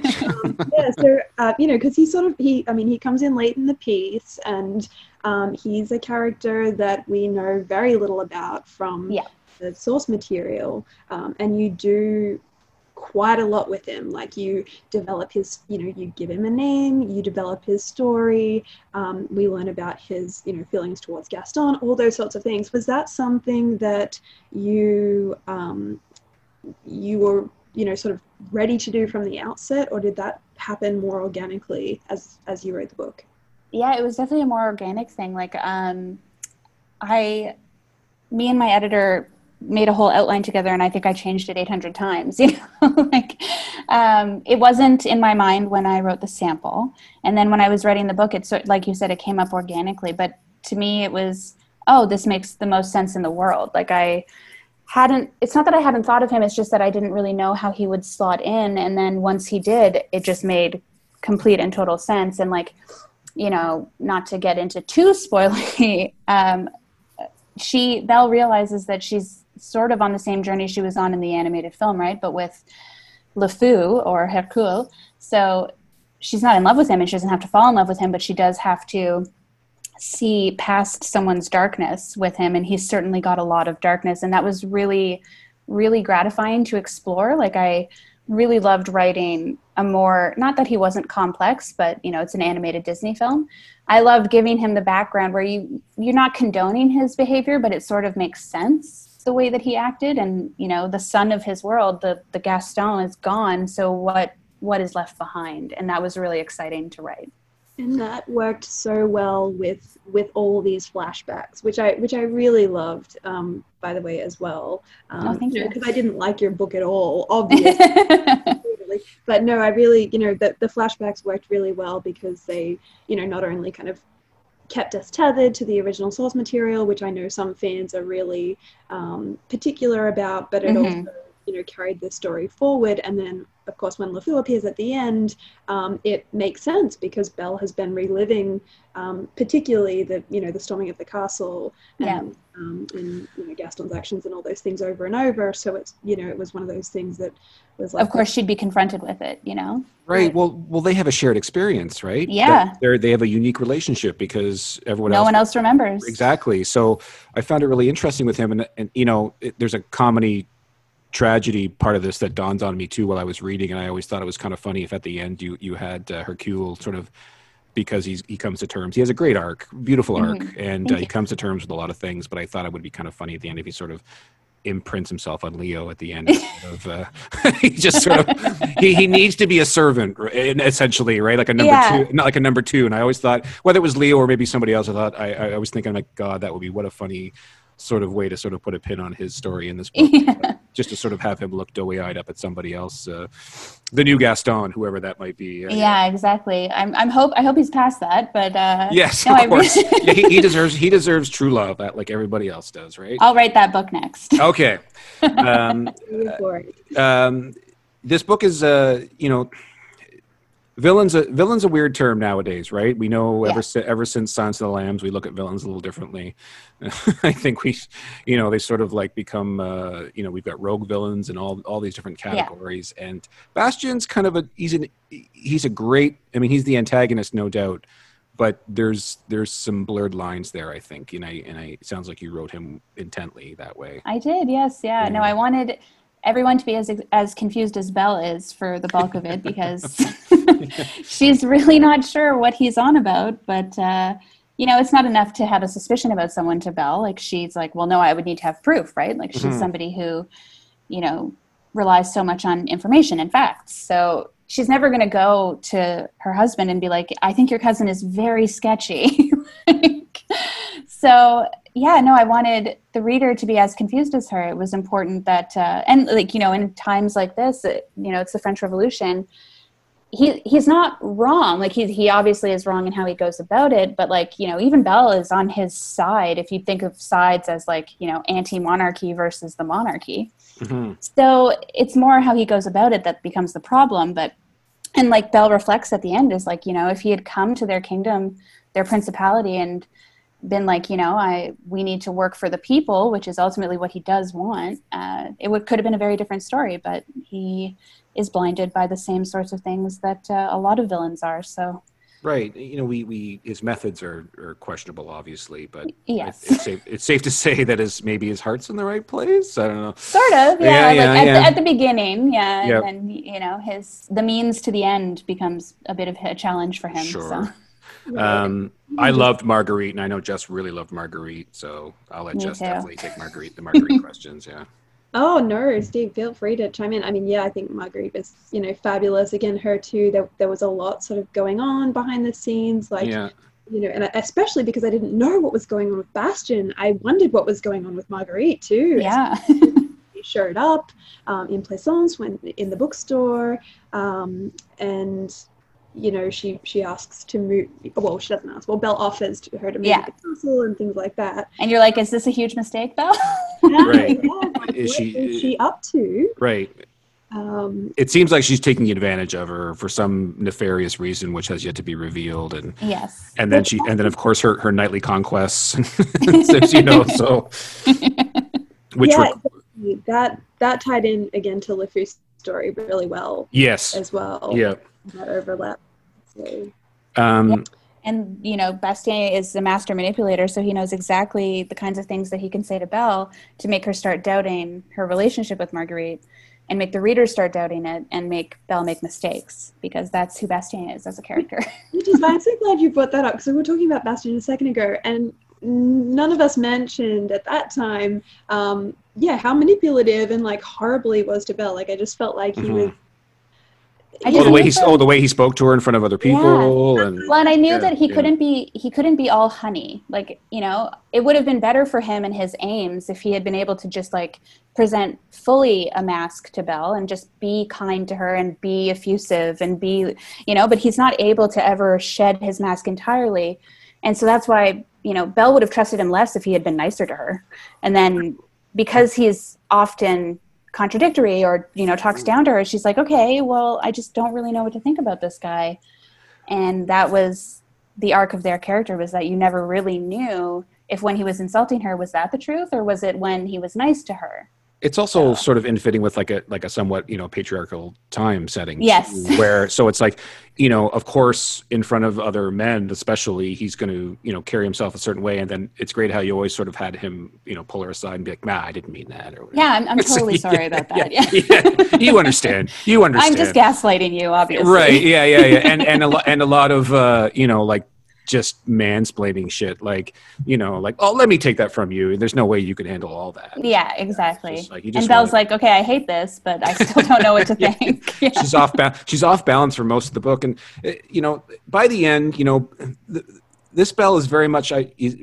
because he comes in late in the piece, and he's a character that we know very little about from the source material. And you do quite a lot with him. Like, you develop his, you give him a name, you develop his story. We learn about his, feelings towards Gaston, all those sorts of things. Was that something that you were, sort of ready to do from the outset, or did that happen more organically as you wrote the book? Yeah, it was definitely a more organic thing. Like, me and my editor made a whole outline together, and I think I changed it 800 times, it wasn't in my mind when I wrote the sample. And then when I was writing the book, like you said, it came up organically, but to me it was, this makes the most sense in the world. Like, it's not that I hadn't thought of him, it's just that I didn't really know how he would slot in. And then once he did, it just made complete and total sense. And not to get into too spoilery, Belle realizes that she's sort of on the same journey she was on in the animated film, right? But with LeFou, or Hercule. So she's not in love with him, and she doesn't have to fall in love with him, but she does have to see past someone's darkness with him. And he's certainly got a lot of darkness. And that was really, really gratifying to explore. Like, I really loved writing not that he wasn't complex, but it's an animated Disney film. I loved giving him the background where you're not condoning his behavior, but it sort of makes sense the way that he acted. And the sun of his world, the Gaston, is gone, so what is left behind? And that was really exciting to write. And that worked so well with all these flashbacks, which I really loved, by the way, as well. Thank you. Because I didn't like your book at all, obviously. But no, I really, the flashbacks worked really well because they, not only kind of kept us tethered to the original source material, which I know some fans are really particular about, but it also, carried the story forward. And then, of course, when LeFou appears at the end, it makes sense because Belle has been reliving, particularly the storming of the castle and Gaston's actions and all those things over and over. So it's, it was one of those things that was like, of course, she'd be confronted with it, Right. Well, they have a shared experience, right? Yeah. They have a unique relationship because no one else remembers. Exactly. So I found it really interesting with him, and there's a comedy tragedy part of this that dawned on me too while I was reading, and I always thought it was kind of funny if at the end you had Hercule sort of, because he comes to terms. He has a great arc, beautiful arc, and he comes to terms with a lot of things. But I thought it would be kind of funny at the end if he sort of imprints himself on Leo at the end. He just sort of he needs to be a servant, essentially, right? Like a number two, not like a number two. And I always thought, whether it was Leo or maybe somebody else, I was thinking, like, God, that would be what a funny sort of way to sort of put a pin on his story in this book. Just to sort of have him look doughy-eyed up at somebody else, the new Gaston, whoever that might be. Yeah, exactly. I hope he's past that, but yes, of course. he deserves true love, like everybody else does, right? I'll write that book next. Okay. This book is villain's a weird term nowadays, right? We know ever since Silence of the Lambs, we look at villains a little differently. I think they sort of like become, we've got rogue villains and all these different categories. Yeah. And Bastien's kind of he's a great, he's the antagonist, no doubt, but there's some blurred lines there, I think. And it sounds like you wrote him intently that way. I did, yes. Yeah. No, I wanted everyone to be as confused as Belle is for the bulk of it, because she's really not sure what he's on about. But, it's not enough to have a suspicion about someone to Belle. Like, she's like, well, no, I would need to have proof, right? Like, she's somebody who, relies so much on information and facts. So she's never going to go to her husband and be like, I think your cousin is very sketchy. So yeah, no, I wanted the reader to be as confused as her. It was important that, and in times like this, it's the French Revolution. He's not wrong. Like he obviously is wrong in how he goes about it, but even Belle is on his side. If you think of sides as anti-monarchy versus the monarchy. Mm-hmm. So it's more how he goes about it that becomes the problem. And Belle reflects at the end is if he had come to their kingdom, their principality, and been we need to work for the people, which is ultimately what he does want, could have been a very different story, but he is blinded by the same sorts of things that a lot of villains are. So right, we his methods are questionable, obviously, but yes, it's safe to say that his heart's in the right place. I don't know, sort of, at the beginning, yep. And then the means to the end becomes a bit of a challenge for him. Sure. So. I loved Marguerite, and I know Jess really loved Marguerite, so I'll let Jess definitely take the Marguerite questions. Yeah. Oh no, Steve, feel free to chime in. I mean, I think Marguerite was, fabulous. Again, her too. There was a lot sort of going on behind the scenes, and especially because I didn't know what was going on with Bastien, I wondered what was going on with Marguerite too. Yeah. She showed up in Plaisance when in the bookstore, and she asks to move. Well, she doesn't ask. Well, Belle offers to her to move to the castle and things like that. And you're like, is this a huge mistake, Belle? Right. What is she up to? Right. It seems like she's taking advantage of her for some nefarious reason, which has yet to be revealed. And yes. And then of course her nightly conquests. So. That tied in again to LeFou's story really well. Yes. As well. Yeah. That overlap. So. And, Bastien is a master manipulator, so he knows exactly the kinds of things that he can say to Belle to make her start doubting her relationship with Marguerite and make the reader start doubting it and make Belle make mistakes, because that's who Bastien is as a character. Which is why I'm so glad you brought that up, because we were talking about Bastien a second ago, and none of us mentioned at that time, how manipulative and horrible he was to Belle. I just felt like he was. The way he spoke to her in front of other people, and I knew that he couldn't be all honey. It would have been better for him and his aims if he had been able to just present fully a mask to Belle and just be kind to her and be effusive and be, but he's not able to ever shed his mask entirely, and so that's why Belle would have trusted him less if he had been nicer to her, and then because he's often contradictory or talks down to her, she's like, okay, well, I just don't really know what to think about this guy. And that was the arc of their character, was that you never really knew if when he was insulting her, was that the truth, or was it when he was nice to her? It's also sort of in fitting with like a somewhat, patriarchal time setting. Yes. Where, so it's of course, in front of other men, especially, he's going to, carry himself a certain way. And then it's great how you always sort of had him, pull her aside and be like, nah, I didn't mean that. Or whatever. Yeah, I'm totally sorry about that. Yeah. You understand. I'm just gaslighting you, obviously. Right. Yeah. And a lot of, just mansplaining shit, oh, let me take that from you. There's no way you can handle all that. Yeah, exactly. And Belle's like, okay, I hate this, but I still don't know what to think. Yeah. She's off balance for most of the book, and by the end, this Belle is very much,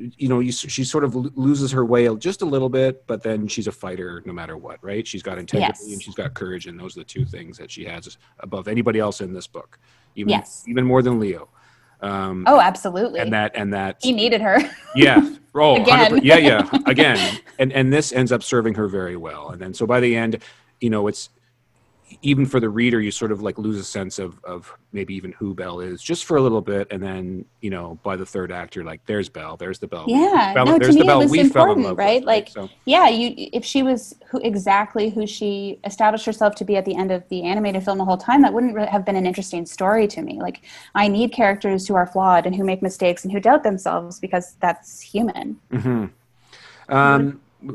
she sort of loses her way just a little bit, but then she's a fighter no matter what, right? She's got integrity and she's got courage, and those are the two things that she has above anybody else in this book, even more than Leo. Absolutely. And that he needed her. Yeah. Oh, again. Yeah. Again. And this ends up serving her very well. And then, so by the end, it's, even for the reader, you sort of lose a sense of maybe even who Belle is just for a little bit. And then, by the third act, you're like, there's Belle, there's the Belle. Yeah. There's the Belle it was we fell in important, love right? with. If she was who she established herself to be at the end of the animated film the whole time, that wouldn't have been an interesting story to me. I need characters who are flawed and who make mistakes and who doubt themselves, because that's human. Mm-hmm.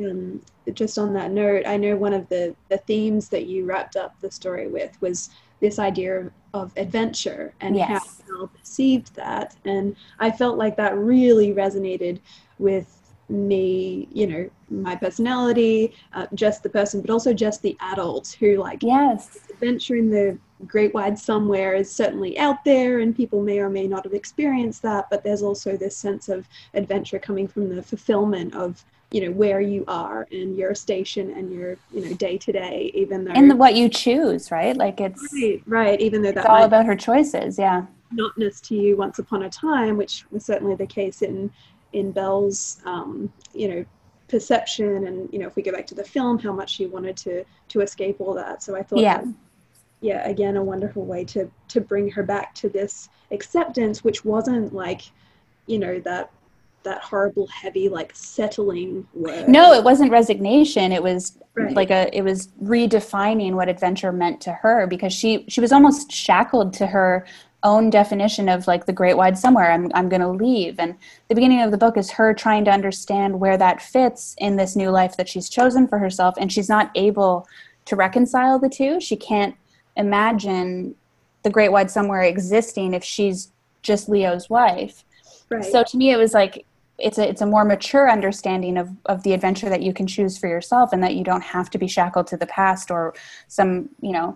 Just on that note, I know one of the themes that you wrapped up the story with was this idea of adventure and how Belle perceived that. And I felt like that really resonated with me, you know, my personality, just the person, but also just the adult who, like, Yes. adventure in the great wide somewhere is certainly out there, and people may or may not have experienced that, but there's also this sense of adventure coming from the fulfillment of, you know, where you are and your station and your, you know, day to day, even though And what you choose, right? Like it's right, even though it's that all might about her choices. Yeah. monotonous to you once upon a time, which was certainly the case in Belle's, you know, perception, and, you know, if we go back to the film, how much she wanted to escape all that. So I thought Yeah. that, yeah, again, a wonderful way to bring her back to this acceptance, which wasn't like, you know, that horrible, heavy, like, settling word. No, it wasn't resignation. It was Right. it was redefining what adventure meant to her, because she was almost shackled to her own definition of like the great wide somewhere. I'm going to leave. And the beginning of the book is her trying to understand where that fits in this new life that she's chosen for herself. And she's not able to reconcile the two. She can't imagine the great wide somewhere existing if she's just Leo's wife. Right. So to me, it was like, it's a more mature understanding of the adventure that you can choose for yourself, and that you don't have to be shackled to the past or some, you know,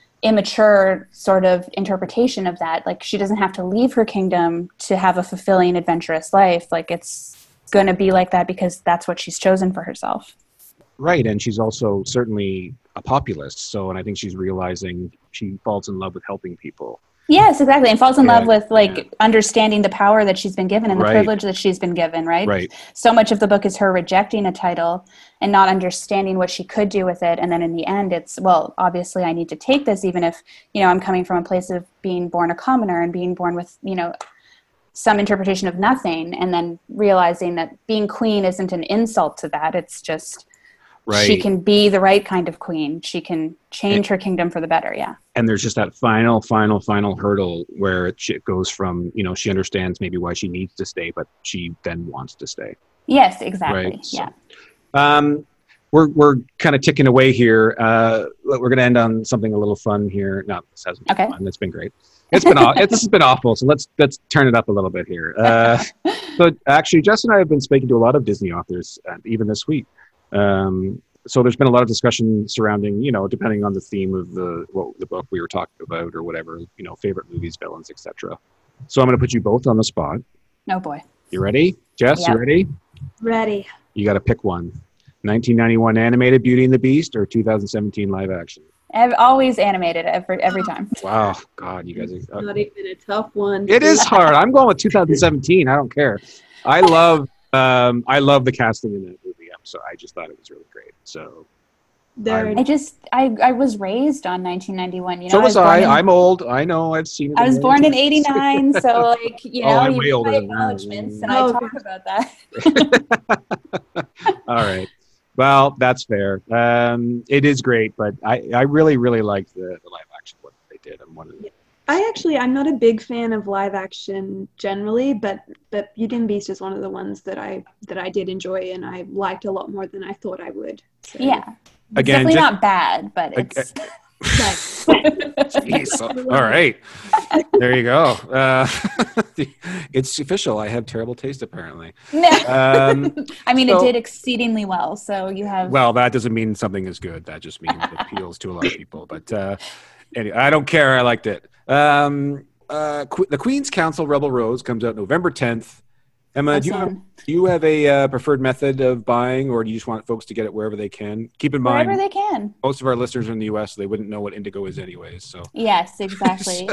immature sort of interpretation of that. Like, she doesn't have to leave her kingdom to have a fulfilling, adventurous life. Like, it's going to be like that because that's what she's chosen for herself. Right. And she's also certainly a populist. So, and I think she's realizing she falls in love with helping people. Yes, exactly. And falls in Yeah, love with like yeah. understanding the power that she's been given and the Right. privilege that she's been given, right? Right. So much of the book is her rejecting a title and not understanding what she could do with it. And then in the end, it's, well, obviously I need to take this, even if, you know, I'm coming from a place of being born a commoner and being born with, you know, some interpretation of nothing, and then realizing that being queen isn't an insult to that. It's just, Right. she can be the right kind of queen. She can change her kingdom for the better. Yeah. And there's just that final hurdle where it goes from, you know, she understands maybe why she needs to stay, but she then wants to stay. Yes, exactly. Right. So, yeah. we're kind of ticking away here. We're going to end on something a little fun here. No, this hasn't been Okay. fun. It's been great. It's been awful. So let's turn it up a little bit here. So actually, Jess and I have been speaking to a lot of Disney authors, even this week. So there's been a lot of discussion surrounding, you know, depending on the theme of the book we were talking about or whatever, you know, favorite movies, villains, etc. So I'm going to put you both on the spot. Oh boy. You ready? Jess, Yep. You ready? Ready. You got to pick one. 1991 animated Beauty and the Beast or 2017 live action? I've always animated every time. Wow. God, you guys are... Not even a tough one. It is hard. I'm going with 2017. I don't care. I love the casting in that movie. So I just thought it was really great. So There, I was raised on 1991. You know, so was I. born in- I'm old. I know. I've seen it. I was born in '89, so like, you Oh, know, I'm you way get older my than that. acknowledgements, and Oh, I talk about that. All right. Well, that's fair. It is great, but I really, really liked the live action one that they did. I'm not a big fan of live action generally, but Beauty and the Beast is one of the ones that I did enjoy and I liked a lot more than I thought I would. So, Yeah, it's Again, definitely just- not bad, but it's Jeez. All right. There you go. It's official. I have terrible taste, apparently. Um, I mean, so- it did exceedingly well. So you have well, that doesn't mean something is good. That just means it appeals to a lot of people. But anyway, I don't care. I liked it. The Queen's Counsel Rebel Rose comes out November 10th. Emma, do you have a preferred method of buying, or do you just want folks to get it wherever they can? Keep in mind, wherever they can. most of our listeners are in the U.S., so they wouldn't know what Indigo is anyways. So Yes, exactly.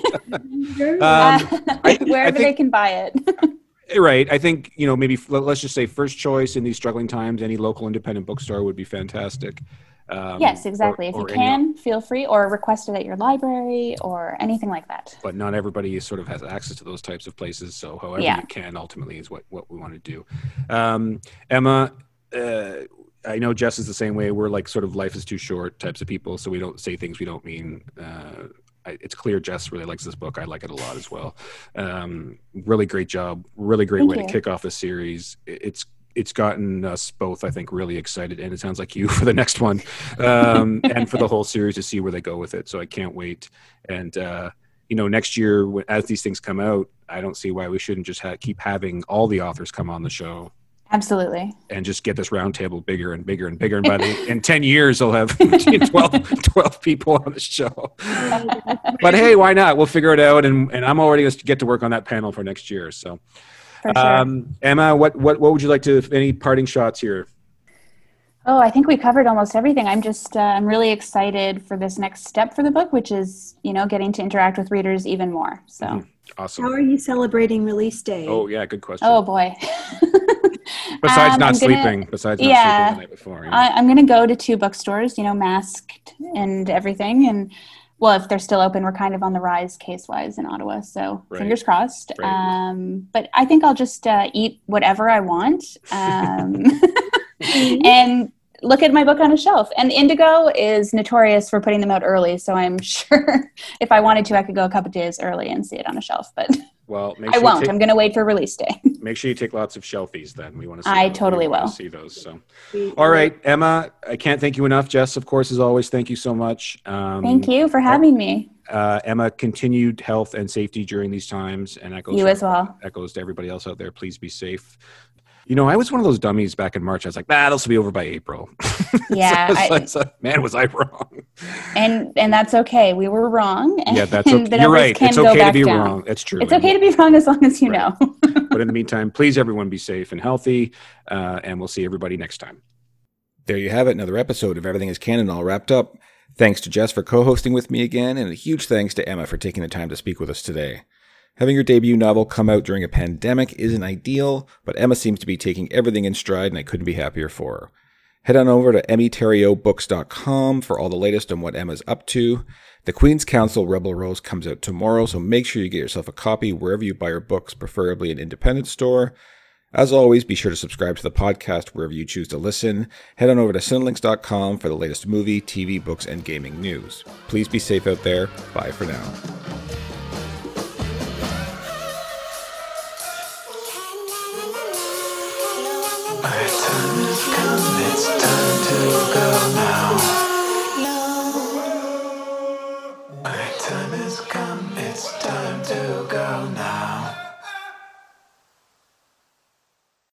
I Wherever they think- can buy it. right. I think, you know, maybe let's just say first choice in these struggling times, any local independent bookstore would be fantastic. Yes, exactly. If or you any- can, feel free, or request it at your library or anything like that. But not everybody sort of has access to those types of places. So however Yeah. you can ultimately is what we want to do. Emma, I know Jess is the same way. We're like sort of life is too short types of people. So we don't say things we don't mean. It's clear Jess really likes this book. I like it a lot as well. Really great job. Really great Thank way you. to kick off a series. It's gotten us both, I think, really excited, and it sounds like you for the next one, and for the whole series to see where they go with it. So I can't wait. And you know, next year, as these things come out, I don't see why we shouldn't just keep having all the authors come on the show Absolutely. and just get this roundtable bigger and bigger and bigger. And in 10 years, I'll have 12 people on the show. But hey, why not? We'll figure it out. And I'm already going to get to work on that panel for next year. So, For sure. Emma, what would you like to, any parting shots here? Oh, I think we covered almost everything. I'm really excited for this next step for the book, which is, getting to interact with readers even more. So Awesome. How are you celebrating release day? Oh yeah, good question. Oh boy. Besides not sleeping the night before. I'm going to go to 2 bookstores, masked and everything. And well, if they're still open, we're kind of on the rise case-wise in Ottawa. So fingers crossed. Right. But I think I'll just eat whatever I want and look at my book on a shelf. And Indigo is notorious for putting them out early. So I'm sure if I wanted to, I could go a couple days early and see it on a shelf. But well, I won't. I'm going to wait for release day. Make sure you take lots of shelfies then. We want to see I totally will. See those. So, all right, Emma, I can't thank you enough. Jess, of course, as always, thank you so much. Thank you for having me. Emma, continued health and safety during these times. And you as well. Echoes to everybody else out there. Please be safe. I was one of those dummies back in March. I was like, this will be over by April. Yeah. Man, was I wrong. And that's okay. We were wrong. Yeah, that's okay. You're right. It's okay to be wrong. That's true. It's okay to be wrong as long as you know. But in the meantime, please, everyone, be safe and healthy. And we'll see everybody next time. There you have it. Another episode of Everything is Canon all wrapped up. Thanks to Jess for co-hosting with me again. And a huge thanks to Emma for taking the time to speak with us today. Having your debut novel come out during a pandemic isn't ideal, but Emma seems to be taking everything in stride, and I couldn't be happier for her. Head on over to emmyteriobooks.com for all the latest on what Emma's up to. The Queen's Counsel Rebel Rose comes out tomorrow, so make sure you get yourself a copy wherever you buy your books, preferably an independent store. As always, be sure to subscribe to the podcast wherever you choose to listen. Head on over to cinelinks.com for the latest movie, TV, books, and gaming news. Please be safe out there. Bye for now. My time has come, it's time to